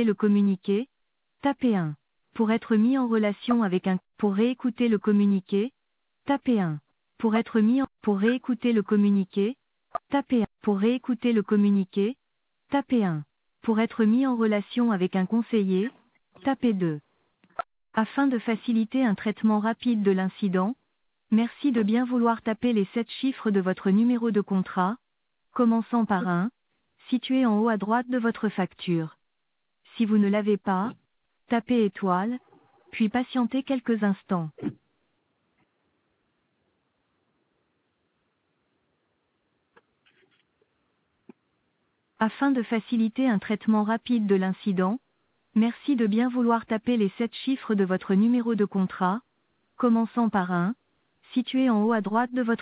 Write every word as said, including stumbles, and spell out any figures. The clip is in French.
réécouter le communiqué, tapez un. Pour être mis en relation avec un, pour réécouter le communiqué, tapez un. Pour être mis en, pour réécouter le communiqué, tapez un. Pour réécouter le communiqué, tapez un. Pour être mis en relation avec un conseiller, tapez deux. Afin de faciliter un traitement rapide de l'incident, merci de bien vouloir taper les sept chiffres de votre numéro de contrat, commençant par un, situé en haut à droite de votre facture. Si vous ne l'avez pas, tapez étoile, puis patientez quelques instants. Afin de faciliter un traitement rapide de l'incident, merci de bien vouloir taper les sept chiffres de votre numéro de contrat, commençant par un, situé en haut à droite de votre